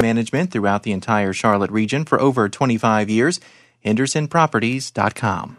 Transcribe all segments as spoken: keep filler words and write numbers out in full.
management throughout the entire Charlotte region for over twenty-five years. Henderson Properties dot com.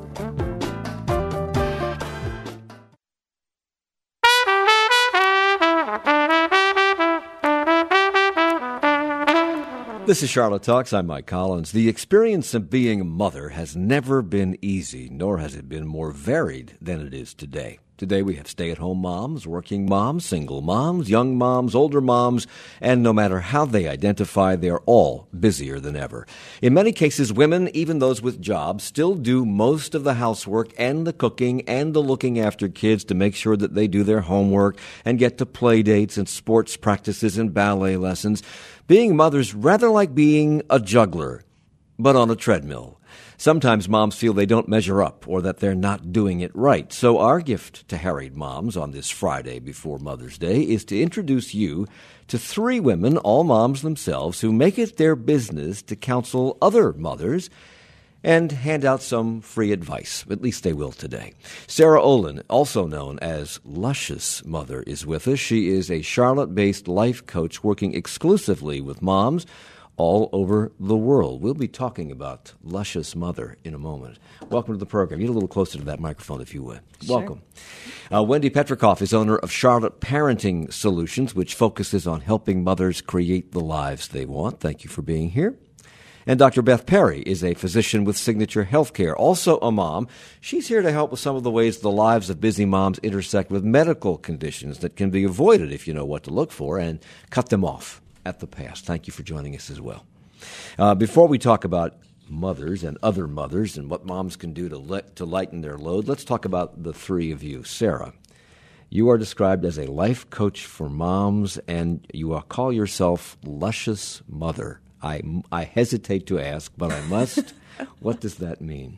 This is Charlotte Talks. I'm Mike Collins. The experience of being a mother has never been easy, nor has it been more varied than it is today. Today we have stay-at-home moms, working moms, single moms, young moms, older moms, and no matter how they identify, they are all busier than ever. In many cases, women, even those with jobs, still do most of the housework and the cooking and the looking after kids to make sure that they do their homework and get to play dates and sports practices and ballet lessons. Being mothers rather like being a juggler, but on a treadmill. Sometimes moms feel they don't measure up or that they're not doing it right. So our gift to harried moms on this Friday before Mother's Day is to introduce you to three women, all moms themselves, who make it their business to counsel other mothers and hand out some free advice. At least they will today. Sarah Olin, also known as Luscious Mother, is with us. She is a Charlotte-based life coach working exclusively with moms all over the world. We'll be talking about Luscious Mother in a moment. Welcome to the program. Get a little closer to that microphone, if you would. Sure. Welcome. Uh, Wendy Petrikoff is owner of Charlotte Parenting Solutions, which focuses on helping mothers create the lives they want. Thank you for being here. And Doctor Beth Perry is a physician with Signature Healthcare, also a mom. She's here to help with some of the ways the lives of busy moms intersect with medical conditions that can be avoided if you know what to look for and cut them off at the pass. Thank you for joining us as well. Uh, before we talk about mothers and other mothers and what moms can do to let, to lighten their load, let's talk about the three of you. Sarah, you are described as a life coach for moms, and you are, call yourself Luscious Mother. I, I hesitate to ask, but I must. What does that mean?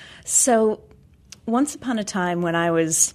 So once upon a time when I was,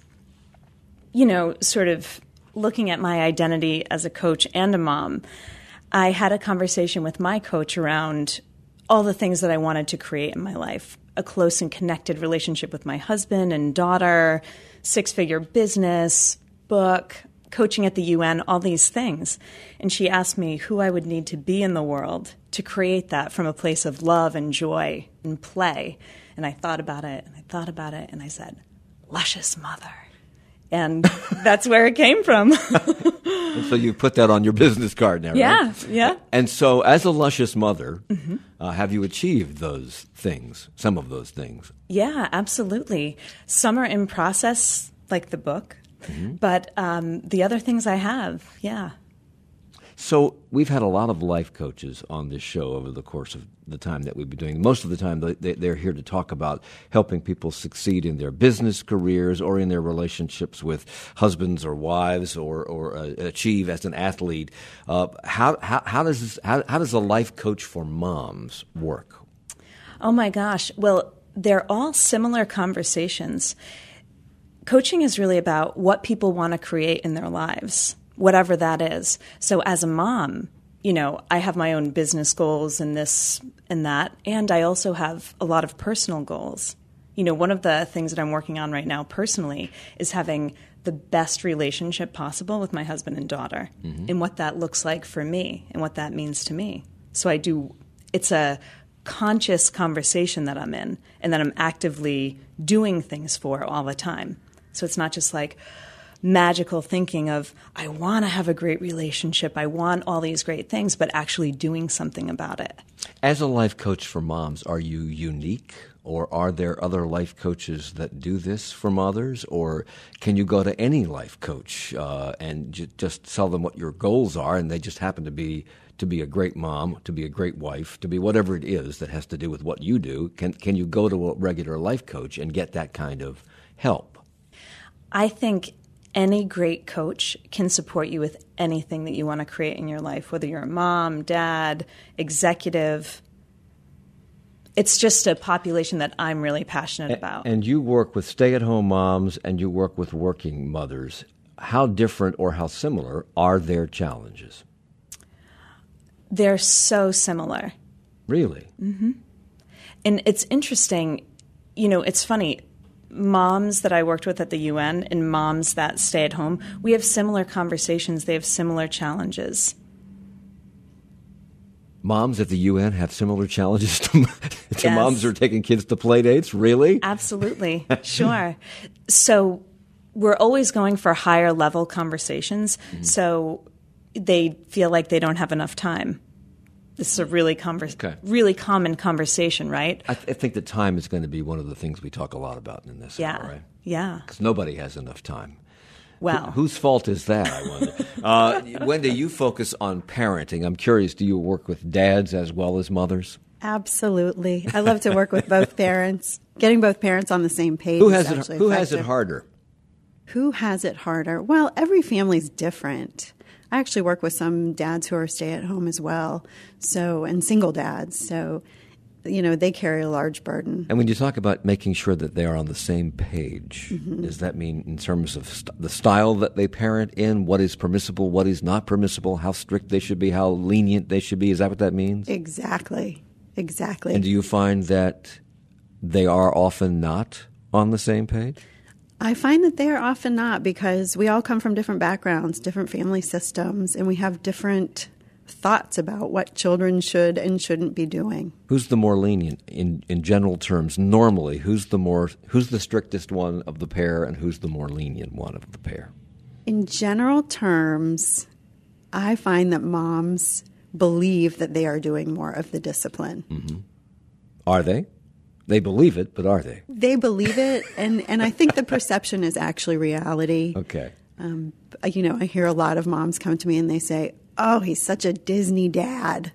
you know, sort of looking at my identity as a coach and a mom, I had a conversation with my coach around all the things that I wanted to create in my life. A close and connected relationship with my husband and daughter, six-figure business, book, coaching at the U N, all these things. And she asked me who I would need to be in the world to create that from a place of love and joy and play. And I thought about it, and I thought about it, and I said, Luscious Mother. And that's where it came from. And so you put that on your business card now, yeah, right? Yeah. And so as a luscious mother, mm-hmm. uh, have you achieved those things, some of those things? Yeah, absolutely. Some are in process, like the book. Mm-hmm. But um, the other things I have, yeah. So we've had a lot of life coaches on this show over the course of the time that we've been doing. Most of the time, they, they're here to talk about helping people succeed in their business careers or in their relationships with husbands or wives, or, or uh, achieve as an athlete. Uh, how, how, how does this, how, how does a life coach for moms work? Oh my gosh! Well, they're all similar conversations. Coaching is really about what people want to create in their lives, whatever that is. So as a mom, you know, I have my own business goals and this and that, and I also have a lot of personal goals. You know, one of the things that I'm working on right now personally is having the best relationship possible with my husband and daughter, mm-hmm. and what that looks like for me and what that means to me. So I do, it's a conscious conversation that I'm in and that I'm actively doing things for all the time. So it's not just like magical thinking of, I want to have a great relationship, I want all these great things, but actually doing something about it. As a life coach for moms, are you unique, or are there other life coaches that do this for mothers, or can you go to any life coach uh, and j- just tell them what your goals are, and they just happen to be to be a great mom, to be a great wife, to be whatever it is that has to do with what you do? Can can you go to a regular life coach and get that kind of help? I think any great coach can support you with anything that you want to create in your life, whether you're a mom, dad, executive. It's just a population that I'm really passionate and, about. And you work with stay-at-home moms and you work with working mothers. How different or how similar are their challenges? They're so similar. Really? Mm-hmm. And it's interesting. You know, it's funny. Moms that I worked with at the U N and moms that stay at home, we have similar conversations. They have similar challenges. Moms at the U N have similar challenges to, to Yes. moms who are taking kids to play dates? Really? Absolutely. Sure. So we're always going for higher level conversations. Mm-hmm. So they feel like they don't have enough time. This is a really conver- okay. really common conversation, right? I, th- I think that time is going to be one of the things we talk a lot about in this Yeah. hour, right? Yeah. Because nobody has enough time. Well, Wh- whose fault is that, I wonder? uh, Wendy, you focus on parenting. I'm curious, do you work with dads as well as mothers? Absolutely. I love to work with both parents. Getting both parents on the same page Who is has it, actually who has it effective. harder? Who has it harder? Well, every family's different. I actually work with some dads who are stay-at-home as well, so and single dads. So, you know, they carry a large burden. And when you talk about making sure that they are on the same page, mm-hmm. does that mean in terms of st- the style that they parent in, what is permissible, what is not permissible, how strict they should be, how lenient they should be? Is that what that means? Exactly. Exactly. And do you find that they are often not on the same page? I find that they are often not, because we all come from different backgrounds, different family systems, and we have different thoughts about what children should and shouldn't be doing. Who's the more lenient in, in general terms? Normally, who's the more who's the strictest one of the pair, and who's the more lenient one of the pair? In general terms, I find that moms believe that they are doing more of the discipline. Mm-hmm. Are they? They believe it, but are they? They believe it, and, and I think the perception is actually reality. Okay. Um, you know, I hear a lot of moms come to me and they say, oh, he's such a Disney dad.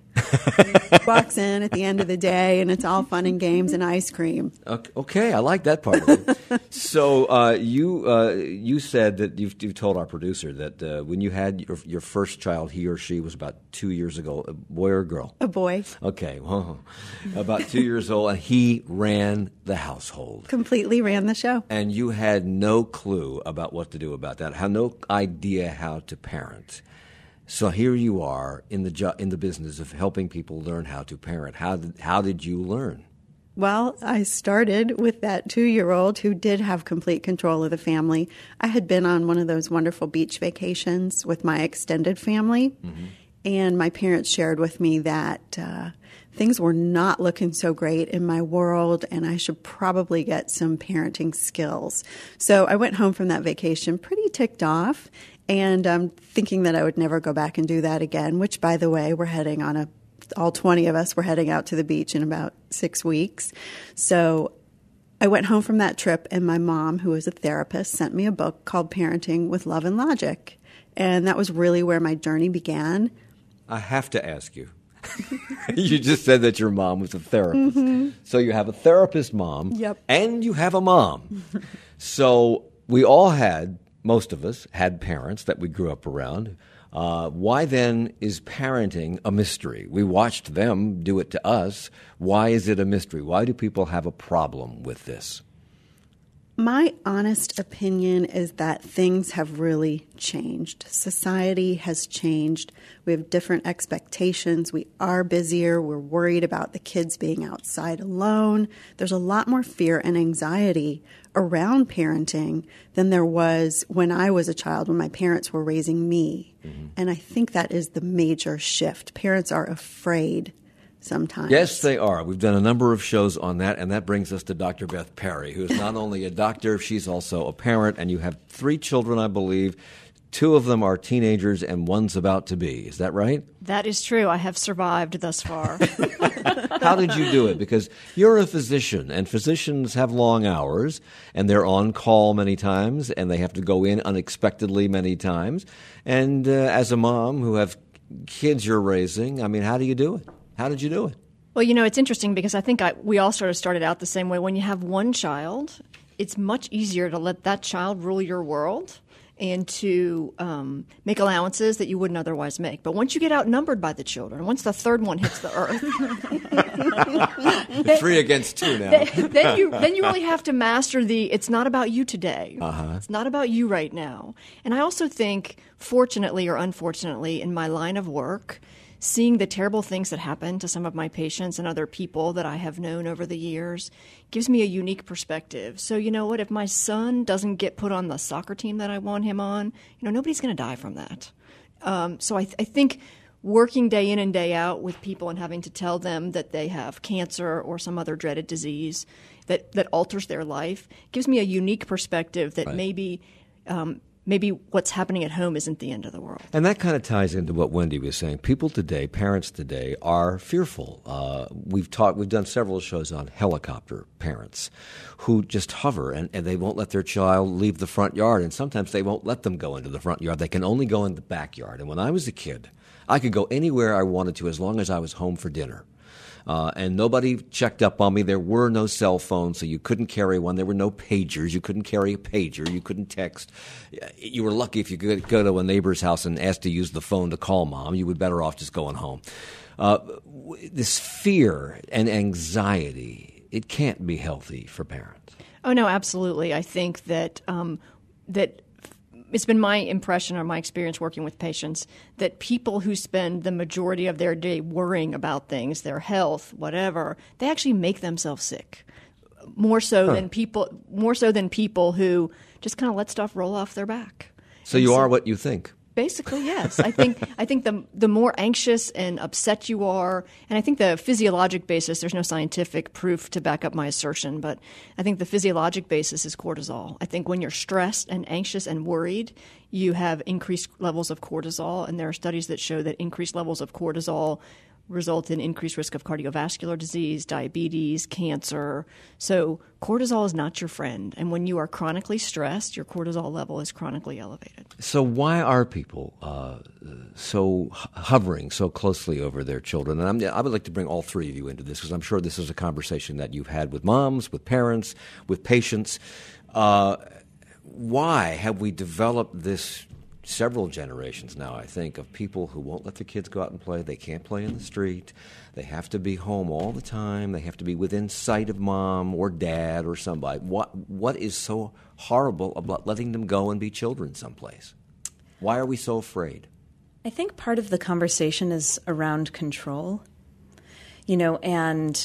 He walks in at the end of the day and it's all fun and games and ice cream. Okay, I like that part of it. So uh, you uh, you said that you've, you've told our producer that uh, when you had your, your first child, he or she was about two years ago, a boy or a girl? A boy. Okay, well, about two years old, and he ran the household. Completely ran the show. And you had no clue about what to do about that, had no idea how to parent. So here you are in the jo- in the business of helping people learn how to parent. How did, how did you learn? Well, I started with that two-year-old who did have complete control of the family. I had been on one of those wonderful beach vacations with my extended family, mm-hmm. and my parents shared with me that uh, things were not looking so great in my world, and I should probably get some parenting skills. So I went home from that vacation pretty ticked off, and um, thinking that I would never go back and do that again, which, by the way, we're heading on a, all twenty of us, we're heading out to the beach in about six weeks. So I went home from that trip, and my mom, who is a therapist, sent me a book called Parenting with Love and Logic. And that was really where my journey began. I have to ask you. You just said that your mom was a therapist. Mm-hmm. So you have a therapist mom, yep. and you have a mom. So we all had... Most of us had parents that we grew up around. Uh, why then is parenting a mystery? We watched them do it to us. Why is it a mystery? Why do people have a problem with this? My honest opinion is that things have really changed. Society has changed. We have different expectations. We are busier. We're worried about the kids being outside alone. There's a lot more fear and anxiety around parenting than there was when I was a child, when my parents were raising me. Mm-hmm. And I think that is the major shift. Parents are afraid sometimes. Yes, they are. We've done a number of shows on that, and that brings us to Doctor Beth Perry, who is not only a doctor, she's also a parent, and you have three children, I believe. Two of them are teenagers, and one's about to be. Is that right? That is true. I have survived thus far. How did you do it? Because you're a physician, and physicians have long hours, and they're on call many times, and they have to go in unexpectedly many times. And uh, as a mom who have kids you're raising, I mean, how do you do it? How did you do it? Well, you know, it's interesting because I think I, we all sort of started out the same way. When you have one child, it's much easier to let that child rule your world and to um, make allowances that you wouldn't otherwise make. But once you get outnumbered by the children, once the third one hits the earth, three against two now. Then, then you then you really have to master the. It's not about you today. Uh-huh. It's not about you right now. And I also think, fortunately or unfortunately, in my line of work, seeing the terrible things that happen to some of my patients and other people that I have known over the years gives me a unique perspective. So, you know what? If my son doesn't get put on the soccer team that I want him on, you know, nobody's going to die from that. Um, so I, th- I think working day in and day out with people and having to tell them that they have cancer or some other dreaded disease that, that alters their life gives me a unique perspective that right. maybe um, maybe what's happening at home isn't the end of the world. And that kind of ties into what Wendy was saying. People today, parents today, are fearful. Uh, we've taught, we've done several shows on helicopter parents who just hover and, and they won't let their child leave the front yard. And sometimes they won't let them go into the front yard. They can only go in the backyard. And when I was a kid, I could go anywhere I wanted to as long as I was home for dinner. Uh, and nobody checked up on me. There were no cell phones, so you couldn't carry one. There were no pagers. You couldn't carry a pager. You couldn't text. You were lucky if you could go to a neighbor's house and ask to use the phone to call mom. You were better off just going home. Uh, this fear and anxiety, it can't be healthy for parents. Oh, no, absolutely. I think that um, that it's been my impression or my experience working with patients that people who spend the majority of their day worrying about things, their health, whatever, they actually make themselves sick. More so huh. than people more so than people who just kind of let stuff roll off their back. So and you so, are what you think. Basically, yes. I think I think the the more anxious and upset you are, and I think the physiologic basis, there's no scientific proof to back up my assertion, but I think the physiologic basis is cortisol. I think when you're stressed and anxious and worried, you have increased levels of cortisol, and there are studies that show that increased levels of cortisol result in increased risk of cardiovascular disease, diabetes, cancer. So cortisol is not your friend. And when you are chronically stressed, your cortisol level is chronically elevated. So why are people uh, so hovering so closely over their children? And I'm, I would like to bring all three of you into this because I'm sure this is a conversation that you've had with moms, with parents, with patients. Uh, why have we developed this several generations now, I think, of people who won't let their kids go out and play. They can't play in the street. They have to be home all the time. They have to be within sight of mom or dad or somebody. What What is so horrible about letting them go and be children someplace? Why are we so afraid? I think part of the conversation is around control, you know, and,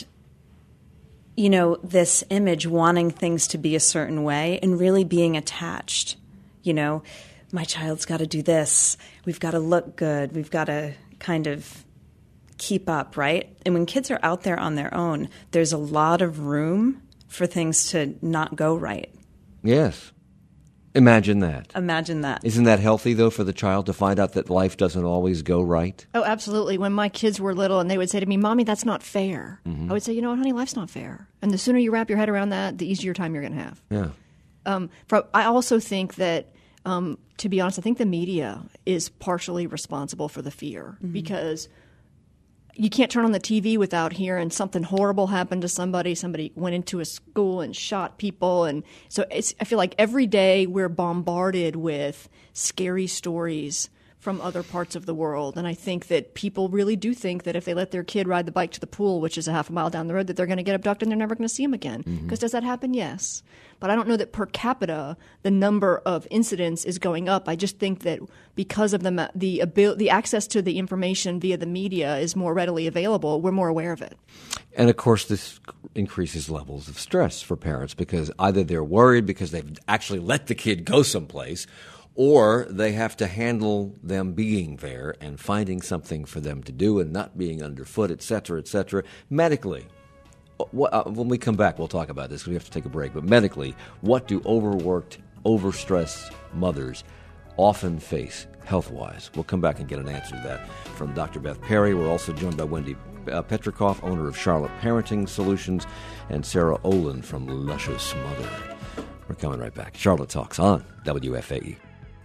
you know, this image wanting things to be a certain way and really being attached, you know. My child's got to do this. We've got to look good. We've got to kind of keep up, right? And when kids are out there on their own, there's a lot of room for things to not go right. Yes. Imagine that. Imagine that. Isn't that healthy, though, for the child to find out that life doesn't always go right? Oh, absolutely. When my kids were little and they would say to me, Mommy, that's not fair. Mm-hmm. I would say, you know what, honey, life's not fair. And the sooner you wrap your head around that, the easier time you're going to have. Yeah. Um, for, I also think that Um, to be honest, I think the media is partially responsible for the fear mm-hmm. because you can't turn on the T V without hearing something horrible happened to somebody. Somebody went into a school and shot people. And so it's, I feel like every day we're bombarded with scary stories from other parts of the world. And I think that people really do think that if they let their kid ride the bike to the pool, which is a half a mile down the road, that they're going to get abducted and they're never going to see them again. Because mm-hmm. does that happen? Yes. But I don't know that per capita the number of incidents is going up. I just think that because of the the abil- the access to the information via the media is more readily available, we're more aware of it. And, of course, this increases levels of stress for parents because either they're worried because they've actually let the kid go someplace, or they have to handle them being there and finding something for them to do and not being underfoot, et cetera, et cetera. Medically, what, uh, when we come back, we'll talk about this because we have to take a break. But medically, what do overworked, overstressed mothers often face health-wise? We'll come back and get an answer to that from Doctor Beth Perry. We're also joined by Wendy uh, Petrikoff, owner of Charlotte Parenting Solutions, and Sarah Olin from Luscious Mother. We're coming right back. Charlotte Talks on W F A E.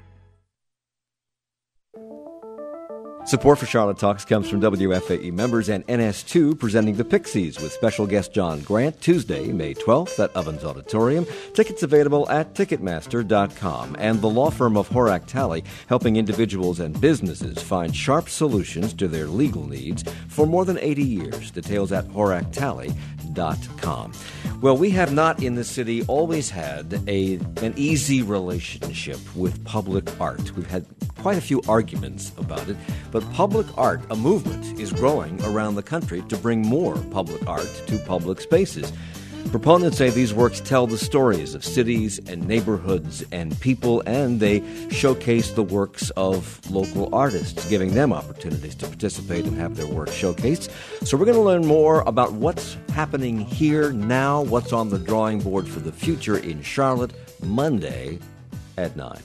Support for Charlotte Talks comes from W F A E members and N S two presenting The Pixies with special guest John Grant Tuesday, May twelfth at Ovens Auditorium. Tickets available at Ticketmaster dot com. And the law firm of Horak Talley helping individuals and businesses find sharp solutions to their legal needs for more than eighty years. Details at Horak Talley dot com. Well, we have not in the city always had a an easy relationship with public art. We've had quite a few arguments about it, but public art, a movement, is growing around the country to bring more public art to public spaces. Proponents say these works tell the stories of cities and neighborhoods and people, and they showcase the works of local artists, giving them opportunities to participate and have their work showcased. So we're going to learn more about what's happening here now, what's on the drawing board for the future in Charlotte, Monday at nine.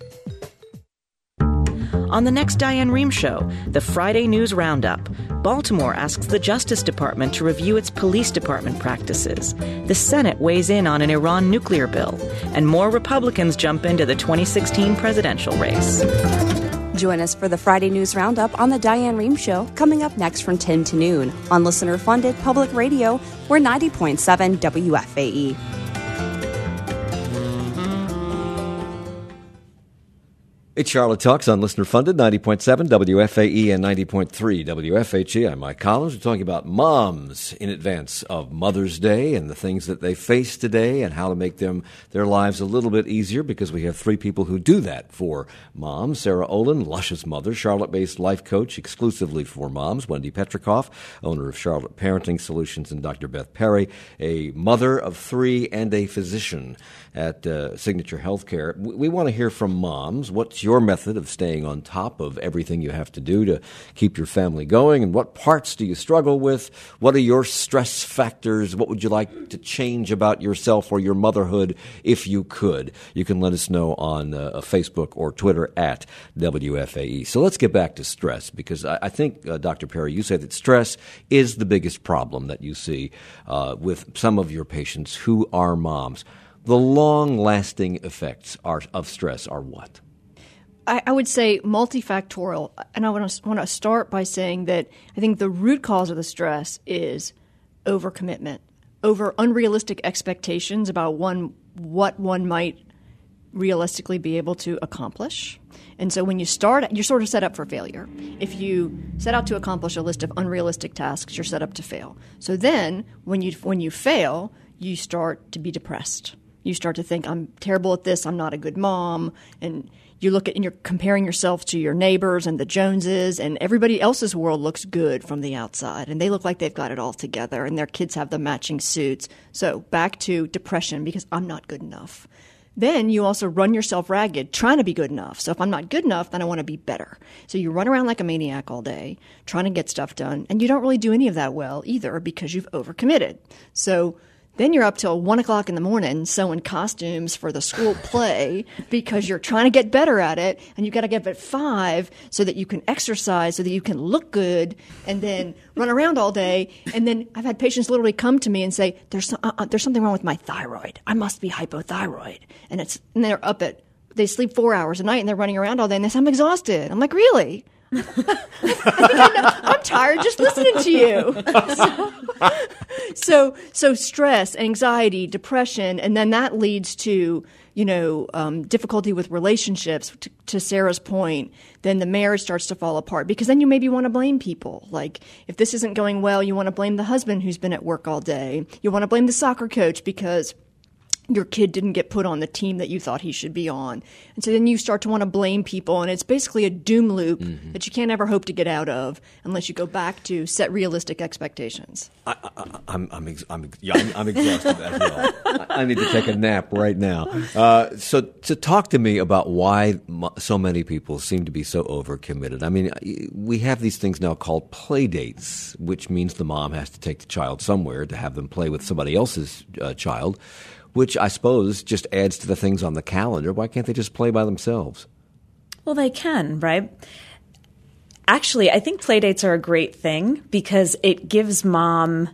On the next Diane Rehm Show, the Friday News Roundup, Baltimore asks the Justice Department to review its police department practices. The Senate weighs in on an Iran nuclear bill, and more Republicans jump into the twenty sixteen presidential race. Join us for the Friday News Roundup on the Diane Rehm Show, coming up next from ten to noon on listener-funded public radio. We're ninety point seven W F A E. It's Charlotte Talks on listener-funded ninety point seven W F A E and ninety point three W F H E. I'm Mike Collins. We're talking about moms in advance of Mother's Day and the things that they face today and how to make them their lives a little bit easier, because we have three people who do that for moms. Sarah Olin, Luscious Mother, Charlotte-based life coach exclusively for moms. Wendy Petrikoff, owner of Charlotte Parenting Solutions, and Doctor Beth Perry, a mother of three and a physician at uh, Signature Healthcare. We, we want to hear from moms. What's your method of staying on top of everything you have to do to keep your family going, and what parts do you struggle with? What are your stress factors? What would you like to change about yourself or your motherhood if you could? You can let us know on uh, Facebook or Twitter at W F A E. So let's get back to stress, because I, I think, uh, Doctor Perry, you said that stress is the biggest problem that you see uh, with some of your patients who are moms. The long-lasting effects are, of stress are what? I, I would say multifactorial, and I want to want to start by saying that I think the root cause of the stress is overcommitment, over unrealistic expectations about one what one might realistically be able to accomplish. And so when you start, you're sort of set up for failure. If you set out to accomplish a list of unrealistic tasks, you're set up to fail. So then when you when you fail, you start to be depressed. You start to think, I'm terrible at this, I'm not a good mom, and you look at and you're comparing yourself to your neighbors and the Joneses, and everybody else's world looks good from the outside, and they look like they've got it all together, and their kids have the matching suits. So back to depression, because I'm not good enough. Then you also run yourself ragged trying to be good enough. So if I'm not good enough, then I want to be better. So you run around like a maniac all day trying to get stuff done, and you don't really do any of that well either, because you've overcommitted. So then you're up till one o'clock in the morning sewing costumes for the school play because you're trying to get better at it, and you've got to get up at five so that you can exercise, so that you can look good, and then run around all day. And then I've had patients literally come to me and say, "There's uh, there's something wrong with my thyroid. I must be hypothyroid." And it's and they're up at they sleep four hours a night and they're running around all day, and they say, "I'm exhausted." I'm like, "Really?" I think I know. I'm tired just listening to you. So, so, so stress, anxiety, depression, and then that leads to, you know, um, difficulty with relationships. To, to Sarah's point, then the marriage starts to fall apart, because then you maybe want to blame people. Like, if this isn't going well, you want to blame the husband who's been at work all day. You want to blame the soccer coach because your kid didn't get put on the team that you thought he should be on. And so then you start to want to blame people, and it's basically a doom loop mm-hmm. that you can't ever hope to get out of unless you go back to set realistic expectations. I, I, I'm, I'm, ex- I'm, yeah, I'm, I'm exhausted as well. I, I need to take a nap right now. Uh, so to talk to me about why so many people seem to be so overcommitted. I mean, we have these things now called play dates, which means the mom has to take the child somewhere to have them play with somebody else's uh, child, which I suppose just adds to the things on the calendar. Why can't they just play by themselves? Well, they can, right? Actually, I think play dates are a great thing because it gives mom,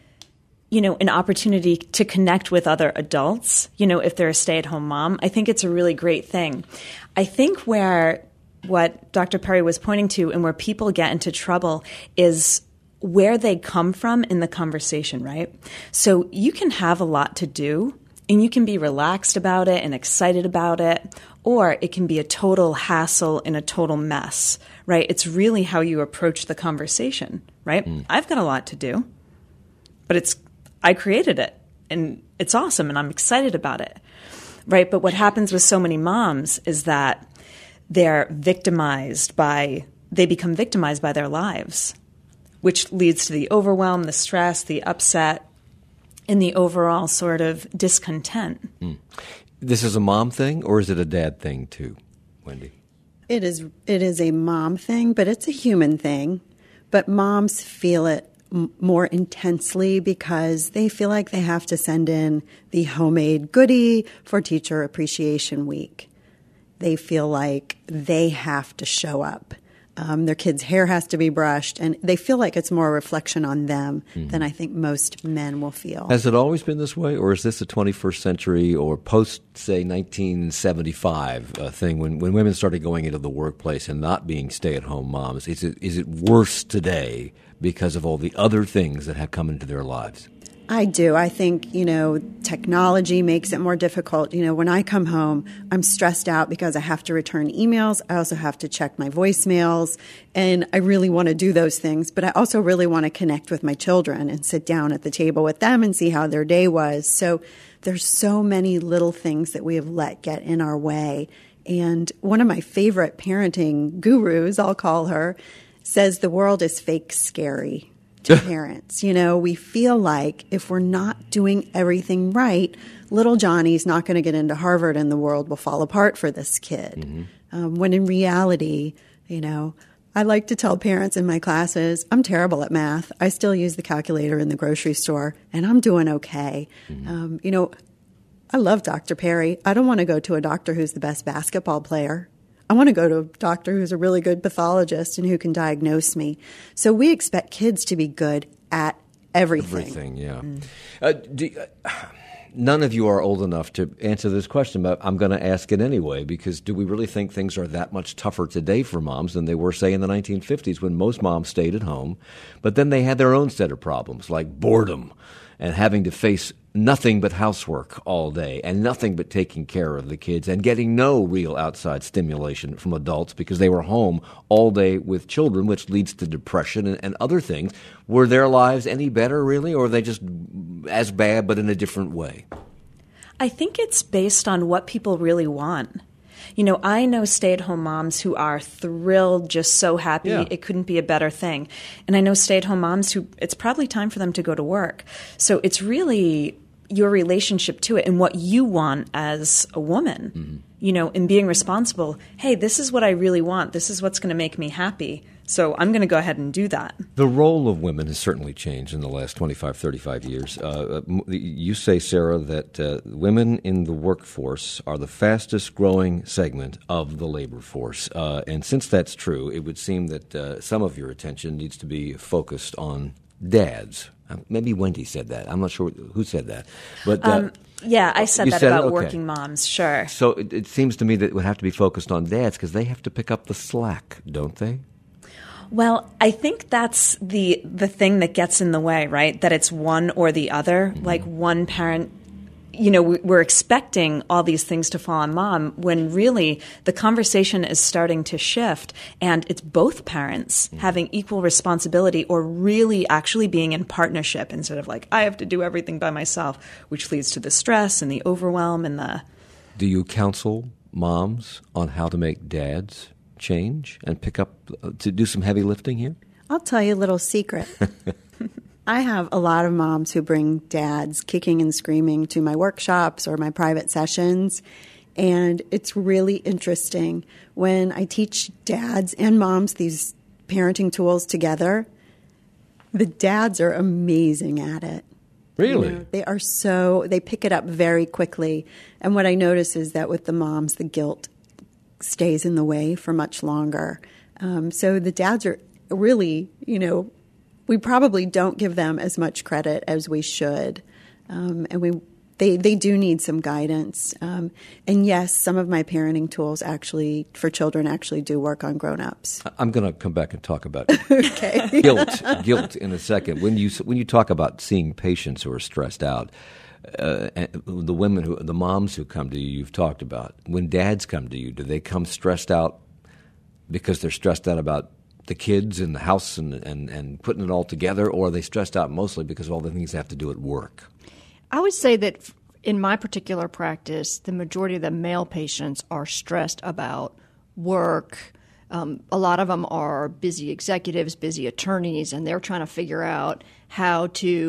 you know, an opportunity to connect with other adults, you know, if they're a stay-at-home mom. I think it's a really great thing. I think where what Doctor Perry was pointing to and where people get into trouble is where they come from in the conversation, right? So you can have a lot to do, and you can be relaxed about it and excited about it, or it can be a total hassle and a total mess, right? It's really how you approach the conversation, right? Mm. I've got a lot to do, but it's I created it, and it's awesome, and I'm excited about it, right? But what happens with so many moms is that they're victimized by, they become victimized by their lives, which leads to the overwhelm, the stress, the upset. in the overall sort of discontent. Mm. This is a mom thing, or is it a dad thing too, Wendy? It is. It is a mom thing, but it's a human thing. But moms feel it m- more intensely because they feel like they have to send in the homemade goodie for Teacher Appreciation Week. They feel like they have to show up. Um, their kid's hair has to be brushed, and they feel like it's more a reflection on them mm-hmm. than I think most men will feel. Has it always been this way, or is this a twenty-first century or post, say, nineteen seventy-five uh, thing when, when women started going into the workplace and not being stay-at-home moms? Is it is it worse today because of all the other things that have come into their lives? I do. I think, you know, technology makes it more difficult. You know, when I come home, I'm stressed out because I have to return emails. I also have to check my voicemails, and I really want to do those things. But I also really want to connect with my children and sit down at the table with them and see how their day was. So there's so many little things that we have let get in our way. And one of my favorite parenting gurus, I'll call her, says the world is fake scary. To parents. You know, we feel like if we're not doing everything right, little Johnny's not going to get into Harvard and the world will fall apart for this kid. Mm-hmm. Um, when in reality, you know, I like to tell parents in my classes, I'm terrible at math. I still use the calculator in the grocery store, and I'm doing okay. Mm-hmm. Um, you know, I love Doctor Perry. I don't want to go to a doctor who's the best basketball player. I want to go to a doctor who's a really good pathologist and who can diagnose me. So we expect kids to be good at everything. Everything, yeah. Mm. Uh, do, uh, none of you are old enough to answer this question, but I'm going to ask it anyway, because do we really think things are that much tougher today for moms than they were, say, in the nineteen fifties when most moms stayed at home, but then they had their own set of problems like boredom and having to face nothing but housework all day and nothing but taking care of the kids and getting no real outside stimulation from adults because they were home all day with children, which leads to depression and, and other things. Were their lives any better, really, or are they just as bad but in a different way? I think it's based on what people really want. You know, I know stay-at-home moms who are thrilled, just so happy. Yeah. It couldn't be a better thing. And I know stay-at-home moms who it's probably time for them to go to work. So it's really your relationship to it and what you want as a woman, mm-hmm. you know, and being responsible. Hey, this is what I really want. This is what's going to make me happy. So I'm going to go ahead and do that. The role of women has certainly changed in the last twenty-five, thirty-five years. Uh, you say, Sarah, that uh, women in the workforce are the fastest growing segment of the labor force. Uh, and since that's true, it would seem that uh, some of your attention needs to be focused on dads. Uh, maybe Wendy said that. I'm not sure who said that. But uh, um, yeah, I said that said about okay. working moms, sure. So it, it seems to me that it would have to be focused on dads because they have to pick up the slack, don't they? Well, I think that's the the thing that gets in the way, right? That it's one or the other. Mm-hmm. Like one parent, you know, we're expecting all these things to fall on mom when really the conversation is starting to shift and it's both parents mm-hmm. having equal responsibility or really actually being in partnership instead of like, I have to do everything by myself, which leads to the stress and the overwhelm and the... Do you counsel moms on how to make dads change and pick up uh, to do some heavy lifting here? I'll tell you a little secret. I have a lot of moms who bring dads kicking and screaming to my workshops or my private sessions, and it's really interesting when I teach dads and moms these parenting tools together. The dads are amazing at it. Really? You know, they are so, they pick it up very quickly. And what I notice is that with the moms, the guilt stays in the way for much longer. Um, so the dads are really, you know, we probably don't give them as much credit as we should. Um, and we they, they do need some guidance. Um, and yes, some of my parenting tools actually for children actually do work on grown-ups. I'm going to come back and talk about okay. guilt guilt in a second. When you when you talk about seeing patients who are stressed out, Uh, the women who, the moms who come to you, you've talked about. When dads come to you, do they come stressed out because they're stressed out about the kids and the house and, and, and putting it all together, or are they stressed out mostly because of all the things they have to do at work? I would say that in my particular practice, the majority of the male patients are stressed about work. Um, a lot of them are busy executives, busy attorneys, and they're trying to figure out how to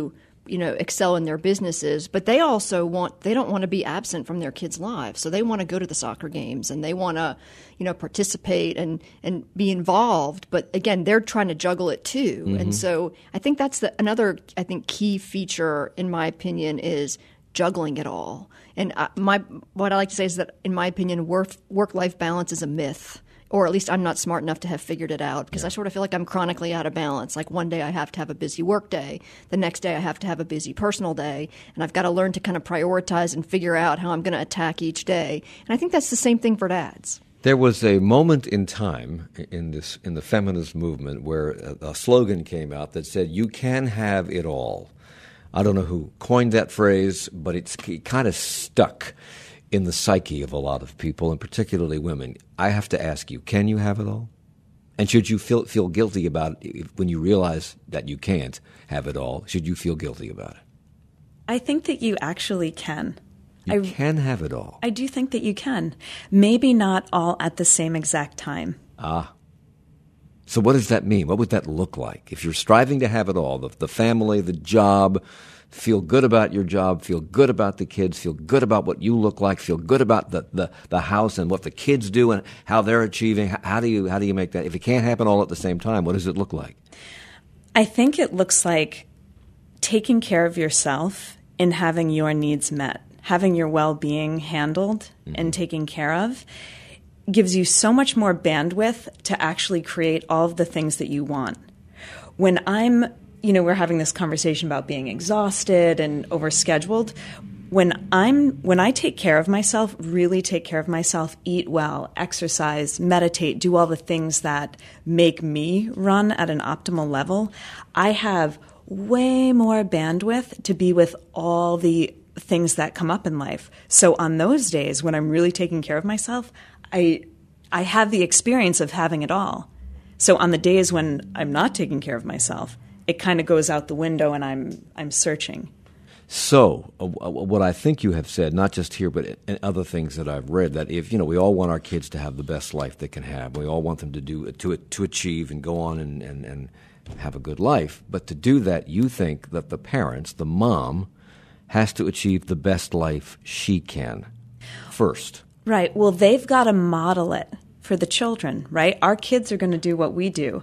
you know, excel in their businesses, but they also want, they don't want to be absent from their kids' lives. So they want to go to the soccer games and they want to, you know, participate and, and be involved. But again, they're trying to juggle it too. Mm-hmm. And so I think that's the, another, I think, key feature, in my opinion, is juggling it all. And I, my, what I like to say is that, in my opinion, work, work-life balance is a myth. Or at least I'm not smart enough to have figured it out, because yeah. I sort of feel like I'm chronically out of balance. Like one day I have to have a busy work day. The next day I have to have a busy personal day. And I've got to learn to kind of prioritize and figure out how I'm going to attack each day. And I think that's the same thing for dads. There was a moment in time in this in the feminist movement where a, a slogan came out that said, "You can have it all." I don't know who coined that phrase, but it's it kind of stuck in the psyche of a lot of people, and particularly women. I have to ask you, can you have it all? And should you feel feel guilty about it if, when you realize that you can't have it all? Should you feel guilty about it? I think that you actually can. You I, can have it all. I do think that you can. Maybe not all at the same exact time. Ah. So what does that mean? What would that look like? If you're striving to have it all, the, the family, the job, feel good about your job, feel good about the kids, feel good about what you look like, feel good about the, the, the house and what the kids do and how they're achieving. How do you how do you make that? If it can't happen all at the same time, what does it look like? I think it looks like taking care of yourself and having your needs met, having your well-being handled mm-hmm. and taken care of gives you so much more bandwidth to actually create all of the things that you want. When I'm You know, we're having this conversation about being exhausted and overscheduled. When I'm, when I take care of myself, really take care of myself, eat well, exercise, meditate, do all the things that make me run at an optimal level, I have way more bandwidth to be with all the things that come up in life. So on those days when I'm really taking care of myself, I, I have the experience of having it all. So on the days when I'm not taking care of myself, it kind of goes out the window and I'm I'm searching. So uh, what I think you have said, not just here but in other things that I've read, that if, you know, we all want our kids to have the best life they can have. We all want them to do to to achieve and go on and, and, and have a good life. But to do that, you think that the parents, the mom, has to achieve the best life she can first. Right. Well, they've got to model it for the children, right? Our kids are going to do what we do.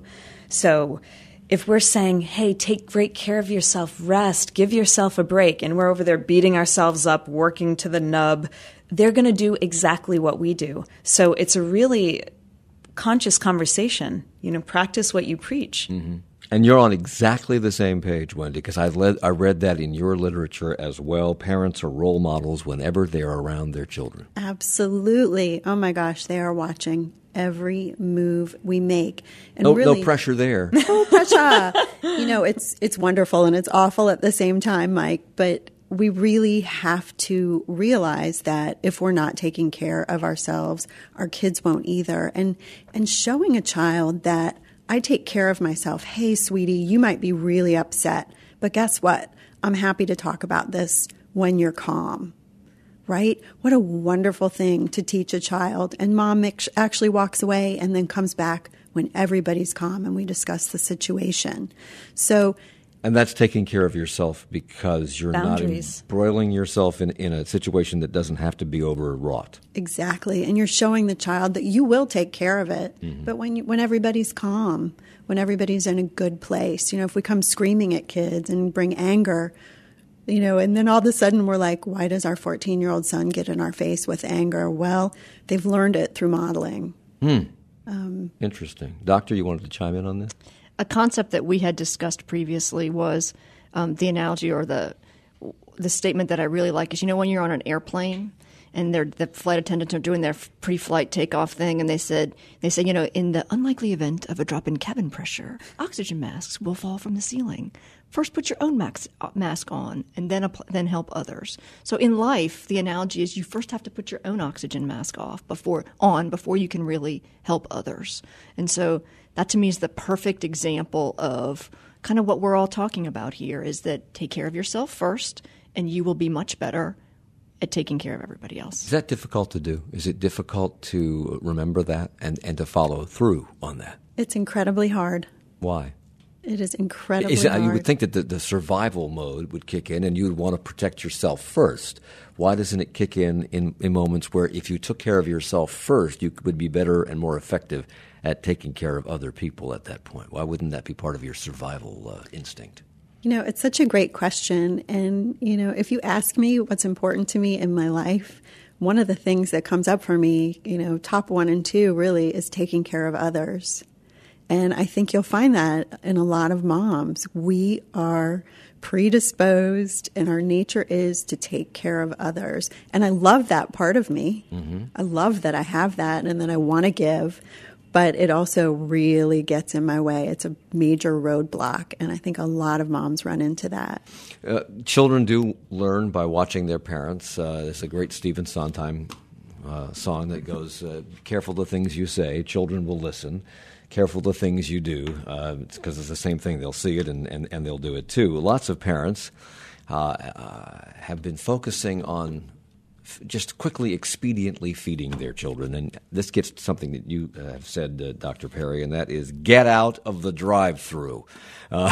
So if we're saying, hey, take great care of yourself, rest, give yourself a break, and we're over there beating ourselves up, working to the nub, they're going to do exactly what we do. So it's a really conscious conversation. You know, practice what you preach. Mm-hmm. And you're on exactly the same page, Wendy, because I read, I read that in your literature as well. Parents are role models whenever they're around their children. Absolutely. Oh, my gosh, they are watching every move we make. And no, really, no pressure there. No pressure. You know, it's it's wonderful and it's awful at the same time, Mike, but we really have to realize that if we're not taking care of ourselves, our kids won't either. And and showing a child that I take care of myself. Hey, sweetie, you might be really upset, but guess what? I'm happy to talk about this when you're calm. Right? What a wonderful thing to teach a child. And mom actually walks away and then comes back when everybody's calm and we discuss the situation. So, and that's taking care of yourself because you're boundaries. Not embroiling yourself in, in a situation that doesn't have to be overwrought. Exactly. And you're showing the child that you will take care of it. Mm-hmm. But when you, when everybody's calm, when everybody's in a good place, you know, if we come screaming at kids and bring anger, you know, and then all of a sudden we're like, why does our fourteen-year-old son get in our face with anger? Well, they've learned it through modeling. Hmm. Um, Interesting. Doctor, you wanted to chime in on this? A concept that we had discussed previously was um, the analogy or the the statement that I really like is, you know, when you're on an airplane and they're, the flight attendants are doing their pre-flight takeoff thing, and they said, they say, you know, in the unlikely event of a drop in cabin pressure, oxygen masks will fall from the ceiling. First, put your own mask, mask on, and then then help others. So in life, the analogy is you first have to put your own oxygen mask off before on before you can really help others. And so that to me is the perfect example of kind of what we're all talking about here, is that take care of yourself first, and you will be much better at taking care of everybody else. Is that difficult to do? Is it difficult to remember that and, and to follow through on that? It's incredibly hard. Why? It is incredibly is it, hard. You would think that the, the survival mode would kick in and you would want to protect yourself first. Why doesn't it kick in, in in moments where if you took care of yourself first, you would be better and more effective at taking care of other people at that point? Why wouldn't that be part of your survival uh, instinct? You know, it's such a great question. And, you know, if you ask me what's important to me in my life, one of the things that comes up for me, you know, top one and two really is taking care of others. And I think you'll find that in a lot of moms. We are predisposed and our nature is to take care of others. And I love that part of me. Mm-hmm. I love that I have that and that I want to give. But it also really gets in my way. It's a major roadblock, and I think a lot of moms run into that. Uh, children do learn by watching their parents. Uh, there's a great Stephen Sondheim uh, song that goes, uh, careful the things you say, children will listen. Careful the things you do, uh, because it's the same thing. They'll see it, and, and, and they'll do it too. Lots of parents uh, uh, have been focusing on just quickly, expediently feeding their children. And this gets to something that you uh, have said, uh, Doctor Perry, and that is get out of the drive-through. Uh,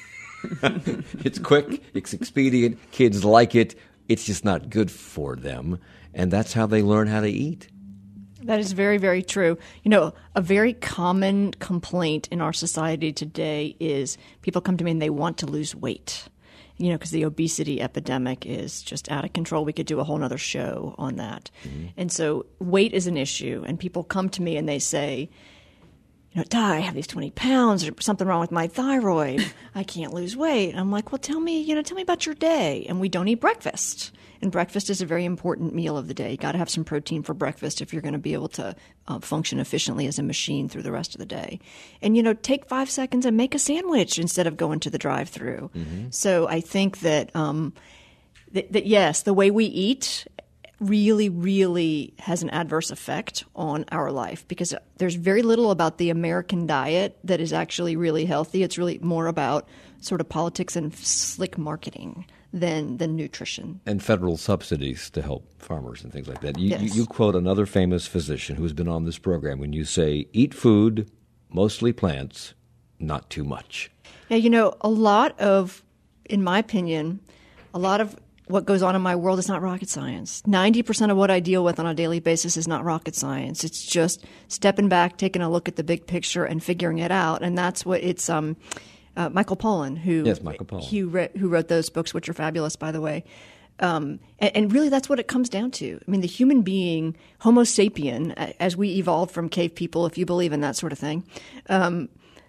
it's quick, it's expedient, kids like it, it's just not good for them. And that's how they learn how to eat. That is very, very true. You know, a very common complaint in our society today is people come to me and they want to lose weight. You know, because the obesity epidemic is just out of control. We could do a whole nother show on that. Mm-hmm. And so weight is an issue. And people come to me and they say, you know, Di, I have these twenty pounds. There's something wrong with my thyroid. I can't lose weight. And I'm like, well, tell me, you know, tell me about your day. And we don't eat breakfast. And breakfast is a very important meal of the day. You got to have some protein for breakfast if you're going to be able to uh, function efficiently as a machine through the rest of the day. And, you know, take five seconds and make a sandwich instead of going to the drive-through. Mm-hmm. So I think that, um, that, that, yes, the way we eat really, really has an adverse effect on our life because there's very little about the American diet that is actually really healthy. It's really more about sort of politics and slick marketing than than nutrition. And federal subsidies to help farmers and things like that. You, yes. you, you quote another famous physician who's been on this program when you say, eat food, mostly plants, not too much. Yeah, you know, a lot of, in my opinion, a lot of what goes on in my world is not rocket science. ninety percent of what I deal with on a daily basis is not rocket science. It's just stepping back, taking a look at the big picture and figuring it out. And that's what it's um, – Uh, Michael Pollan, who yes, Michael Pollan. He re- who wrote those books, which are fabulous, by the way. Um, and, and really, that's what it comes down to. I mean, the human being, Homo sapien, as we evolved from cave people, if you believe in that sort of thing, um,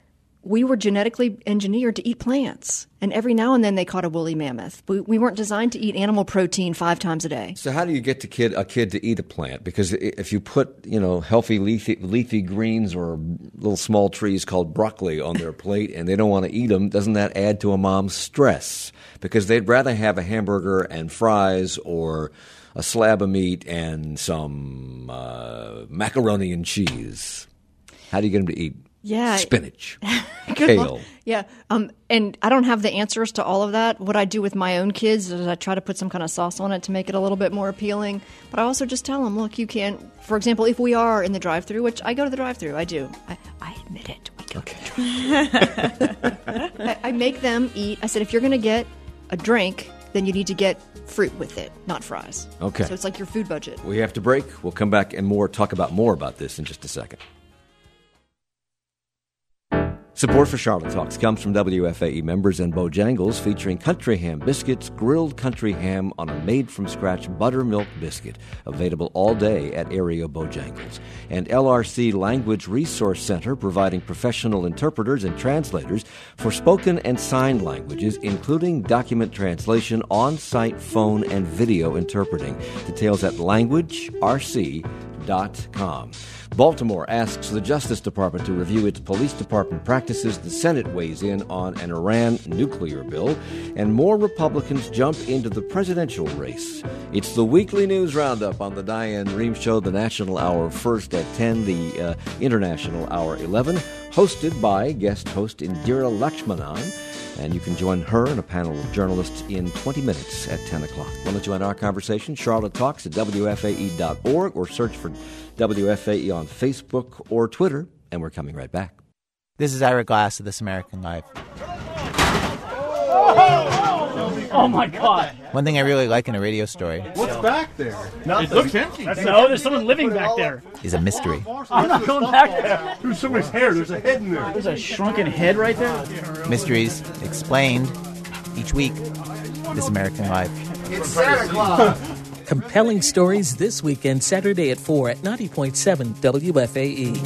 we were genetically engineered to eat plants. And every now and then they caught a woolly mammoth. We, we weren't designed to eat animal protein five times a day. So how do you get to kid, a kid to eat a plant? Because if you put, you know, healthy leafy, leafy greens or little small trees called broccoli on their plate and they don't want to eat them, doesn't that add to a mom's stress? Because they'd rather have a hamburger and fries or a slab of meat and some uh, macaroni and cheese. How do you get them to eat? Yeah. Spinach, kale. Yeah. Um, and I don't have the answers to all of that. What I do with my own kids is I try to put some kind of sauce on it to make it a little bit more appealing. But I also just tell them, look, you can't, for example, if we are in the drive-thru, which I go to the drive-thru, I do. I, I admit it. We go okay. to the drive-thru. I, I make them eat. I said, if you're going to get a drink, then you need to get fruit with it, not fries. Okay. So it's like your food budget. We have to break. We'll come back and more talk about more about this in just a second. Support for Charlotte Talks comes from W F A E members and Bojangles, featuring country ham biscuits, grilled country ham on a made-from-scratch buttermilk biscuit, available all day at area Bojangles. And L R C Language Resource Center, providing professional interpreters and translators for spoken and sign languages, including document translation, on-site phone and video interpreting. Details at language r c dot com. Baltimore asks the Justice Department to review its police department practices. The Senate weighs in on an Iran nuclear bill, and more Republicans jump into the presidential race. It's the weekly news roundup on the Diane Rehm Show, the national hour first at ten, the uh, international hour eleven, hosted by guest host Indira Lakshmanan. And you can join her and a panel of journalists in twenty minutes at ten o'clock. Want to join our conversation? Charlotte Talks at W F A E dot org or search for W F A E on Facebook or Twitter. And we're coming right back. This is Ira Glass of This American Life. Oh, my God. One thing I really like in a radio story What's back there? It looks empty. No, there's someone living back there. is a mystery. I'm not going back there. There's somebody's hair. There's a head in there. There's a shrunken head right there. Mysteries explained each week. This American Life. It's Santa Claus. Compelling stories this weekend, Saturday at four at ninety point seven W F A E.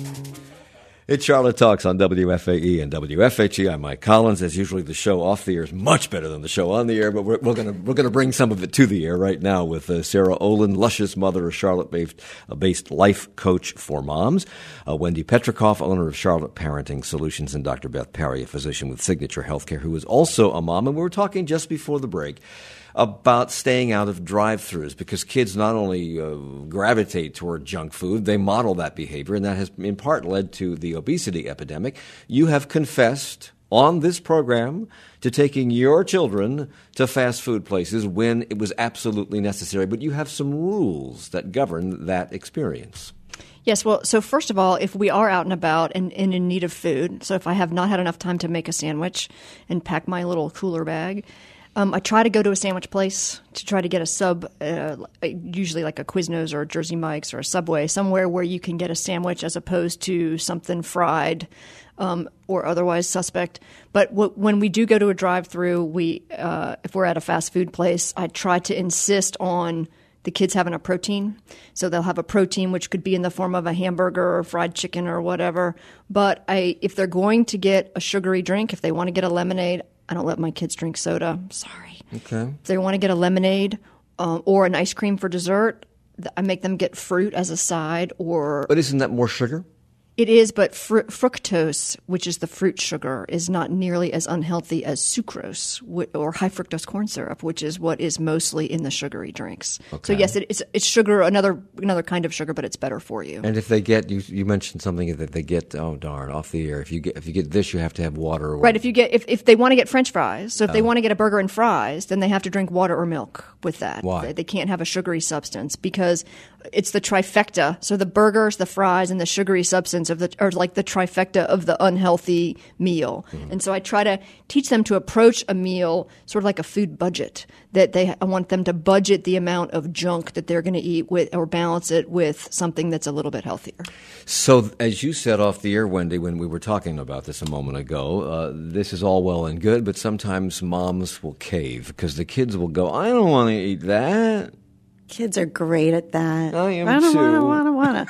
It's Charlotte Talks on W F A E and W F H E. I'm Mike Collins. As usually, the show off the air is much better than the show on the air, but we're, we're going to we're going to bring some of it to the air right now with uh, Sarah Olin, luscious mother, a Charlotte-based uh, based life coach for moms, uh, Wendy Petrikoff, owner of Charlotte Parenting Solutions, and Doctor Beth Perry, a physician with Signature Healthcare, who is also a mom. And we were talking just before the break about staying out of drive-thrus, because kids not only uh, gravitate toward junk food, they model that behavior, and that has in part led to the obesity epidemic. You have confessed on this program to taking your children to fast food places when it was absolutely necessary, but you have some rules that govern that experience. Yes, well, so first of all, if we are out and about and, and in need of food, so if I have not had enough time to make a sandwich and pack my little cooler bag, Um, I try to go to a sandwich place to try to get a sub, uh, usually like a Quiznos or a Jersey Mike's or a Subway, somewhere where you can get a sandwich as opposed to something fried um, or otherwise suspect. But w- when we do go to a drive-through, we, uh, if we're at a fast food place, I try to insist on the kids having a protein. So they'll have a protein, which could be in the form of a hamburger or fried chicken or whatever. But I, if they're going to get a sugary drink, if they want to get a lemonade, I don't let my kids drink soda. Sorry. Okay. If they want to get a lemonade um, or an ice cream for dessert, th- I make them get fruit as a side. Or But isn't that more sugar? it is, but fr- fructose, which is the fruit sugar, is not nearly as unhealthy as sucrose w- or high fructose corn syrup, which is what is mostly in the sugary drinks. Okay. So yes, it, it's it's sugar, another another kind of sugar, but it's better for you. And if they get, you, you mentioned something that they get, oh darn, off the air. If you get if you get this, you have to have water. Or Right. If you get if, if they want to get French fries, so if they want to get a burger and fries, then they have to drink water or milk with that. Why? They, they can't have a sugary substance because it's the trifecta. So the burgers, the fries, and the sugary substance of the are like the trifecta of the unhealthy meal. Mm-hmm. And so I try to teach them to approach a meal sort of like a food budget. That they I want them to budget the amount of junk that they're going to eat with, or balance it with something that's a little bit healthier. So, as you said off the air, Wendy, when we were talking about this a moment ago, uh, this is all well and good, but sometimes moms will cave because the kids will go, I don't want to eat that. Kids are great at that. I am I don't too. wanna, wanna, wanna.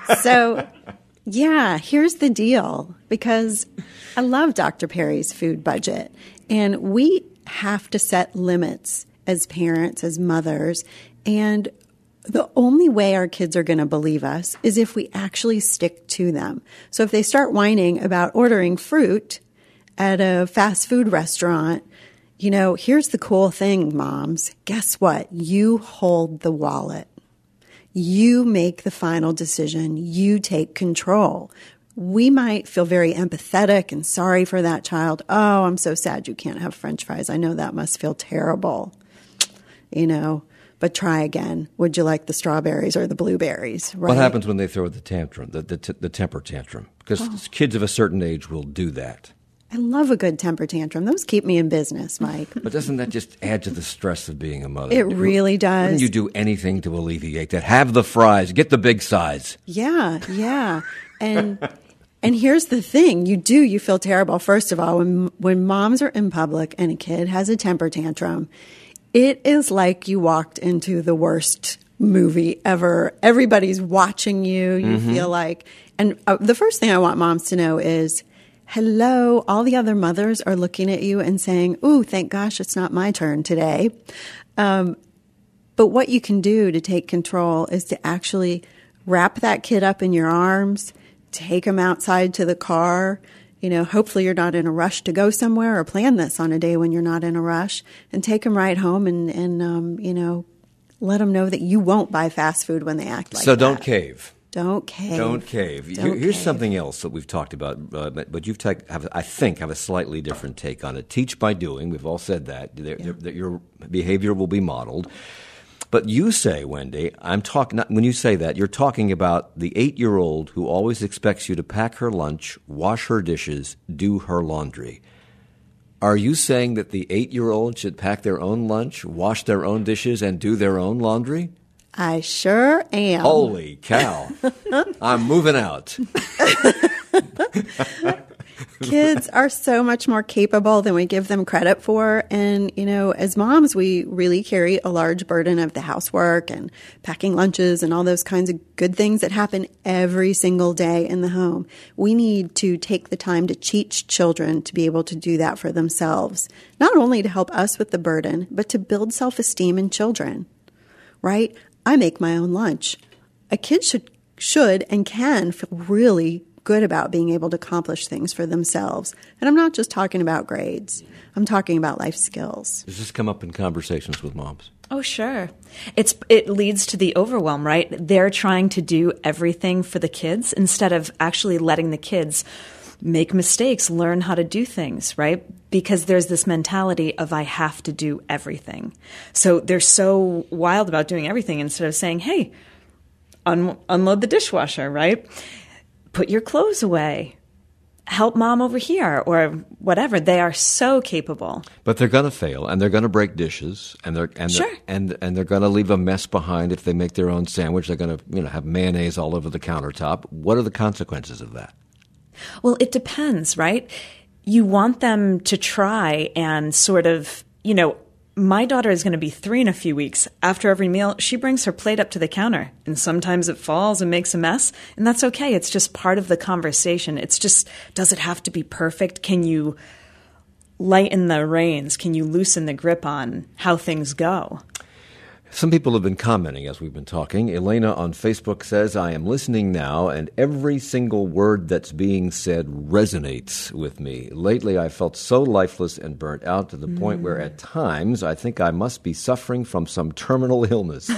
So, yeah, here's the deal. Because I love Doctor Perry's food budget, and we have to set limits as parents, as mothers, and the only way our kids are going to believe us is if we actually stick to them. So if they start whining about ordering fruit at a fast food restaurant, you know, here's the cool thing, moms. Guess what? You hold the wallet. You make the final decision. You take control. We might feel very empathetic and sorry for that child. Oh, I'm so sad you can't have French fries. I know that must feel terrible, you know, but try again. Would you like the strawberries or the blueberries? Right? What happens when they throw the tantrum, the, the, the temper tantrum? Because oh. kids of a certain age will do that. I love a good temper tantrum. Those keep me in business, Mike. But doesn't that just add to the stress of being a mother? It really does. Wouldn't you do anything to alleviate that? Have the fries. Get the big size. Yeah, yeah. And and here's the thing. You do. You feel terrible. First of all, when when moms are in public and a kid has a temper tantrum, it is like you walked into the worst movie ever. Everybody's watching you. You mm-hmm. feel like – and uh, the first thing I want moms to know is – hello, all the other mothers are looking at you and saying, ooh, thank gosh it's not my turn today. Um, but what you can do to take control is to actually wrap that kid up in your arms, take him outside to the car. You know, hopefully you're not in a rush to go somewhere, or plan this on a day when you're not in a rush, and take him right home and, and um, you know, let them know that you won't buy fast food when they act like so that. So don't cave. Don't cave. Don't cave. Don't Here's cave. something else that we've talked about, uh, but, but you've take, have, I think, have a slightly different take on it. Teach by doing. We've all said that. Yeah. That your behavior will be modeled. But you say, Wendy, I'm talking. When you say that, you're talking about the eight-year-old who always expects you to pack her lunch, wash her dishes, do her laundry. Are you saying that the eight-year-old should pack their own lunch, wash their own dishes, and do their own laundry? I sure am. Holy cow. I'm moving out. Kids are so much more capable than we give them credit for. And, you know, as moms, we really carry a large burden of the housework and packing lunches and all those kinds of good things that happen every single day in the home. We need to take the time to teach children to be able to do that for themselves, not only to help us with the burden, but to build self-esteem in children, right? I make my own lunch. A kid should, should and can feel really good about being able to accomplish things for themselves. And I'm not just talking about grades. I'm talking about life skills. Does this come up in conversations with moms? Oh, sure. It's it leads to the overwhelm, right? They're trying to do everything for the kids instead of actually letting the kids make mistakes, learn how to do things, right? Because there's this mentality of I have to do everything. So they're so wild about doing everything instead of saying, hey, un- unload the dishwasher, right? Put your clothes away. Help mom over here or whatever. They are so capable. But they're going to fail, and they're going to break dishes, and they're and sure. they're, and and they're going to leave a mess behind if they make their own sandwich. They're going to you know have mayonnaise all over the countertop. What are the consequences of that? Well, it depends, right? You want them to try and sort of, you know, my daughter is going to be three in a few weeks. After every meal, she brings her plate up to the counter, and sometimes it falls and makes a mess, and that's okay. It's just part of the conversation. It's just, does it have to be perfect? Can you lighten the reins? Can you loosen the grip on how things go? Some people have been commenting as we've been talking. Elena on Facebook says, I am listening now, and every single word that's being said resonates with me. Lately, I felt so lifeless and burnt out to the mm. point where at times I think I must be suffering from some terminal illness.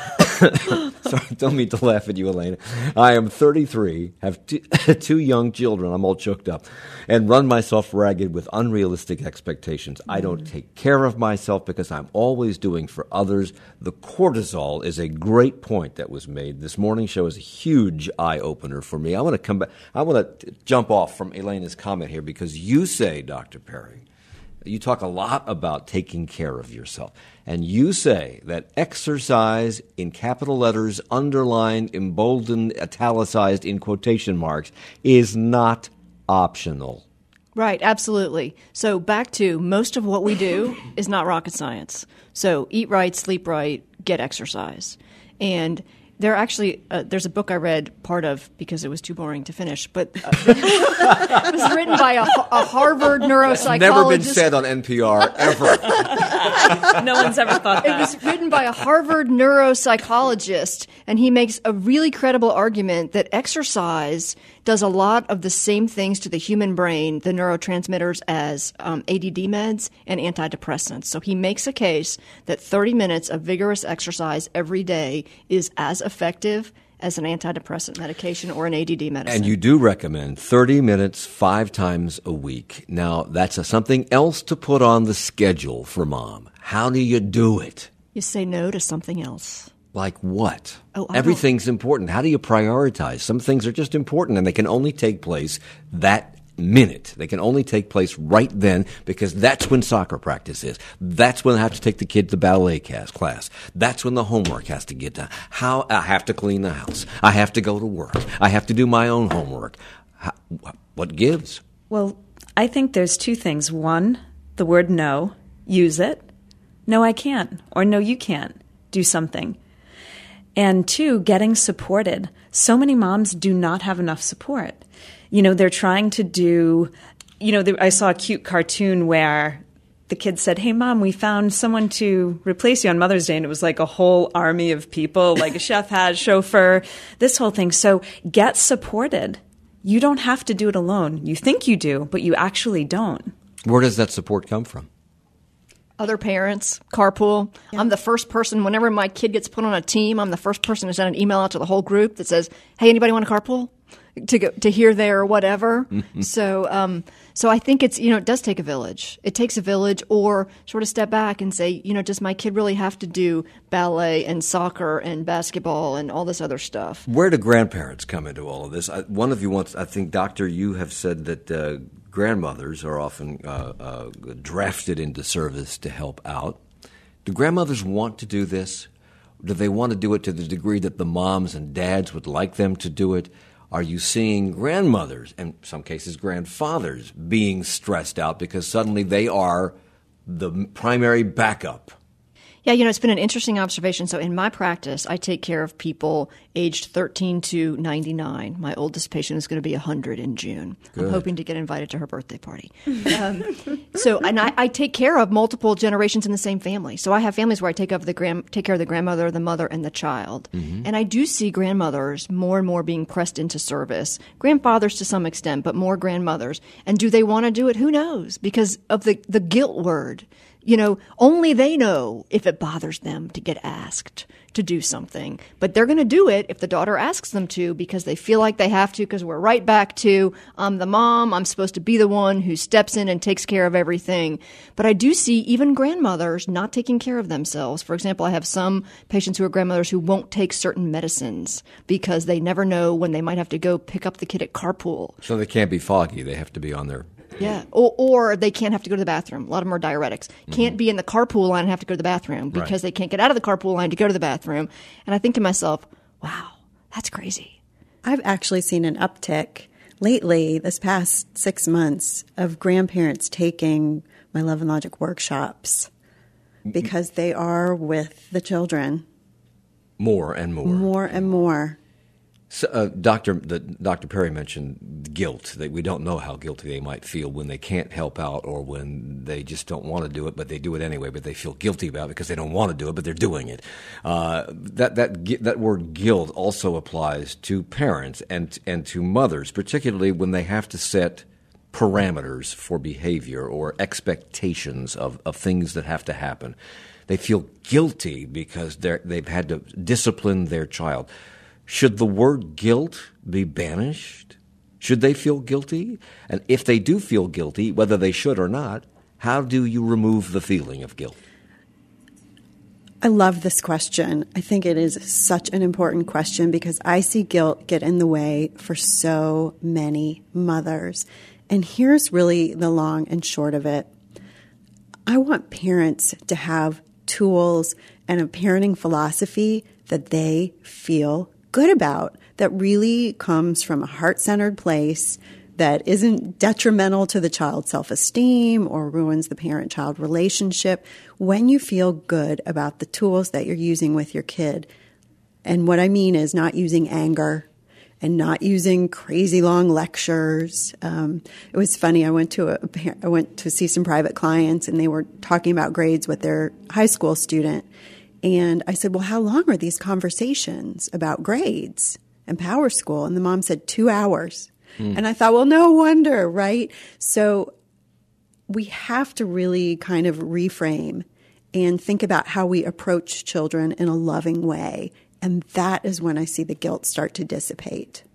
Sorry, don't mean to laugh at you, Elena. I am thirty-three, have two, two young children, I'm all choked up, and run myself ragged with unrealistic expectations. I don't take care of myself because I'm always doing for others. The cortisol is a great point that was made. This morning show is a huge eye-opener for me. I want to come back. I want to jump off from Elena's comment here because you say, Doctor Perry, you talk a lot about taking care of yourself. And you say that exercise in capital letters, underlined, emboldened, italicized in quotation marks, is not optional. Right, absolutely. So back to most of what we do is not rocket science. So eat right, sleep right, get exercise. And there actually, uh, there's a book I read part of because it was too boring to finish, but uh, it was written by a, a Harvard neuropsychologist. Never been said on N P R, ever. No one's ever thought that. It was written by a Harvard neuropsychologist, and he makes a really credible argument that exercise does a lot of the same things to the human brain, the neurotransmitters, as um, A D D meds and antidepressants. So he makes a case that thirty minutes of vigorous exercise every day is as effective as an antidepressant medication or an A D D medicine. And you do recommend thirty minutes five times a week. Now, that's a, something else to put on the schedule for mom. How do you do it? You say no to something else. Like what? Oh, I Everything's important. How do you prioritize? Some things are just important, and they can only take place that minute. They can only take place right then because that's when soccer practice is. That's when I have to take the kid to ballet class. That's when the homework has to get done. How I have to clean the house. I have to go to work. I have to do my own homework. How, what gives? Well, I think there's two things. One, the word no. Use it. No, I can't. Or no, you can't. Do something. And two, getting supported. So many moms do not have enough support. You know, they're trying to do, you know, I saw a cute cartoon where the kid said, hey, Mom, we found someone to replace you on Mother's Day. And it was like a whole army of people, like a chef had, chauffeur, this whole thing. So get supported. You don't have to do it alone. You think you do, but you actually don't. Where does that support come from? Other parents, carpool. Yeah. I'm the first person, whenever my kid gets put on a team, I'm the first person to send an email out to the whole group that says, hey, anybody want to carpool? To go, to here, there, or whatever. Mm-hmm. So um, so I think it's, you know, it does take a village. It takes a village, or sort of step back and say, you know, does my kid really have to do ballet and soccer and basketball and all this other stuff? Where do grandparents come into all of this? I, one of you wants, I think, Doctor, you have said that uh, grandmothers are often uh, uh, drafted into service to help out. Do grandmothers want to do this? Do they want to do it to the degree that the moms and dads would like them to do it? Are you seeing grandmothers, and in some cases grandfathers, being stressed out because suddenly they are the primary backup? Yeah, you know, it's been an interesting observation. So in my practice, I take care of people aged thirteen to ninety-nine. My oldest patient is going to be one hundred in June. Good. I'm hoping to get invited to her birthday party. Um, so, and I, I take care of multiple generations in the same family. So I have families where I take, of the grand, take care of the grandmother, the mother, and the child. Mm-hmm. And I do see grandmothers more and more being pressed into service. Grandfathers to some extent, but more grandmothers. And do they want to do it? Who knows? Because of the, the guilt word. You know, only they know if it bothers them to get asked to do something. But they're going to do it if the daughter asks them to because they feel like they have to, because we're right back to, I'm the mom, I'm supposed to be the one who steps in and takes care of everything. But I do see even grandmothers not taking care of themselves. For example, I have some patients who are grandmothers who won't take certain medicines because they never know when they might have to go pick up the kid at carpool. So they can't be foggy. They have to be on their... Yeah, or, or they can't have to go to the bathroom. A lot of them are diuretics. Can't mm-hmm. be in the carpool line and have to go to the bathroom because right. they can't get out of the carpool line to go to the bathroom. And I think to myself, wow, that's crazy. I've actually seen an uptick lately, this past six months, of grandparents taking my Love and Logic workshops because they are with the children. More and more. More and more. So, uh, Doctor the, Doctor Perry mentioned guilt, that we don't know how guilty they might feel when they can't help out or when they just don't want to do it, but they do it anyway, but they feel guilty about it because they don't want to do it, but they're doing it. Uh, that, that, that word guilt also applies to parents and, and to mothers, particularly when they have to set parameters for behavior or expectations of, of things that have to happen. They feel guilty because they're, they've had to discipline their child. Should the word guilt be banished? Should they feel guilty? And if they do feel guilty, whether they should or not, how do you remove the feeling of guilt? I love this question. I think it is such an important question because I see guilt get in the way for so many mothers. And here's really the long and short of it. I want parents to have tools and a parenting philosophy that they feel good about, that really comes from a heart-centered place, that isn't detrimental to the child's self-esteem or ruins the parent-child relationship. When you feel good about the tools that you're using with your kid, and what I mean is not using anger and not using crazy long lectures. Um, it was funny. I went to a, I went to see some private clients, and they were talking about grades with their high school student. And I said, well, how long are these conversations about grades and Power School? And the mom said, two hours. Mm. And I thought, well, no wonder, right? So we have to really kind of reframe and think about how we approach children in a loving way. And that is when I see the guilt start to dissipate.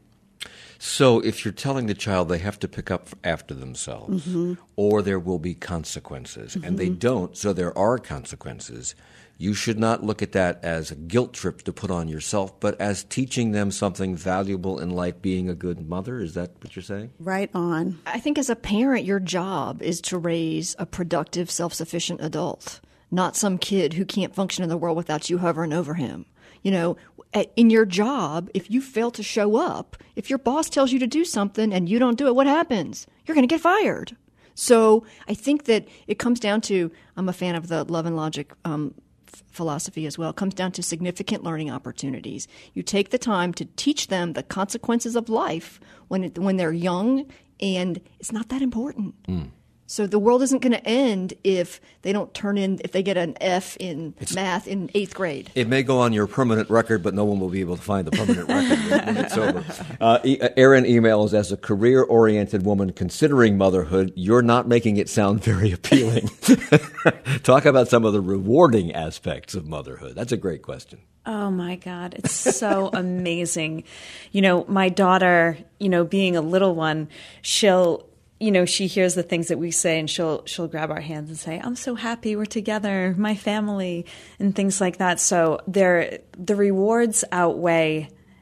So if you're telling the child they have to pick up after themselves, mm-hmm. or there will be consequences, mm-hmm. and they don't, so there are consequences, you should not look at that as a guilt trip to put on yourself, but as teaching them something valuable in life, being a good mother. Is that what you're saying? Right on. I think as a parent, your job is to raise a productive, self-sufficient adult, not some kid who can't function in the world without you hovering over him. You know, in your job, if you fail to show up, if your boss tells you to do something and you don't do it, what happens? You're going to get fired. So I think that it comes down to, I'm a fan of the Love and Logic um, f- philosophy as well. It comes down to significant learning opportunities. You take the time to teach them the consequences of life when it, when they're young, and it's not that important. Mm. So the world isn't going to end if they don't turn in, if they get an F in it's, math in eighth grade. It may go on your permanent record, but no one will be able to find the permanent record when it's over. Uh, e- Erin emails, as a career-oriented woman considering motherhood, you're not making it sound very appealing. Talk about some of the rewarding aspects of motherhood. That's a great question. Oh, my God. It's so amazing. You know, my daughter, you know, being a little one, she'll, you know, she hears the things that we say, and she'll she'll grab our hands and say, I'm so happy we're together, my family, and things like that. So there, the rewards outweigh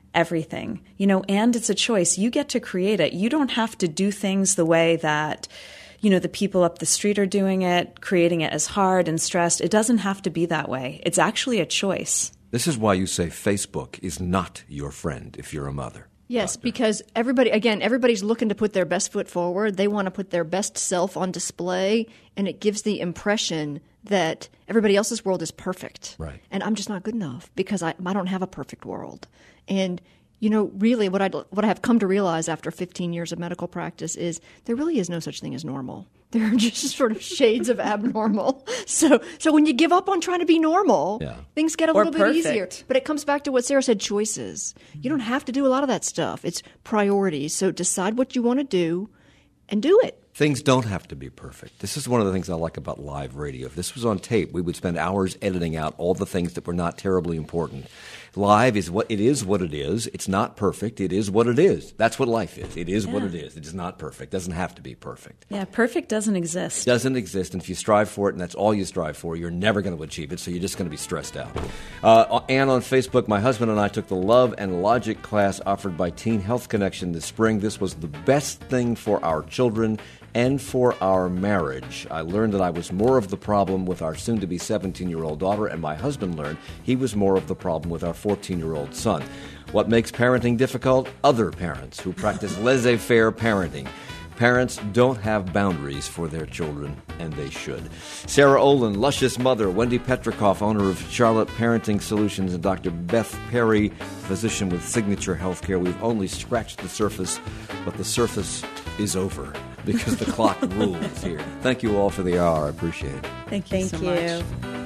everything, you know, and it's a choice. You get to create it. You don't have to do things the way that, you know, the people up the street are doing it, creating it as hard and stressed. It doesn't have to be that way. It's actually a choice. This is why you say Facebook is not your friend if you're a mother. Yes, because everybody, again, everybody's looking to put their best foot forward. They want to put their best self on display, and it gives the impression that everybody else's world is perfect. Right. And I'm just not good enough because I, I don't have a perfect world. And, you know, really what I what I have come to realize after fifteen years of medical practice is there really is no such thing as normal. There are just sort of shades of abnormal. So so when you give up on trying to be normal, yeah. things get a Or little perfect. bit easier. But it comes back to what Sarah said, choices. You don't have to do a lot of that stuff. It's priorities. So decide what you want to do and do it. Things don't have to be perfect. This is one of the things I like about live radio. If this was on tape, we would spend hours editing out all the things that were not terribly important. Live is what it is what it is. It's not perfect. It is what it is. That's what life is. It is Yeah. what it is. It is not perfect. It doesn't have to be perfect. Yeah, perfect doesn't exist. It doesn't exist, and if you strive for it and that's all you strive for, you're never going to achieve it, so you're just going to be stressed out. Uh, and on Facebook, my husband and I took the Love and Logic class offered by Teen Health Connection this spring. This was the best thing for our children and for our marriage. I learned that I was more of the problem with our soon-to-be seventeen-year-old daughter, and my husband learned he was more of the problem with our fourteen-year-old son. What makes parenting difficult? Other parents who practice laissez-faire parenting. Parents don't have boundaries for their children, and they should. Sarah Olin, luscious mother, Wendy Petrikoff, owner of Charlotte Parenting Solutions, and Doctor Beth Perry, physician with Signature Healthcare. We've only scratched the surface, but the surface is over because the clock rules here. Thank you all for the hour. I appreciate it. Thank you Thank so you. much.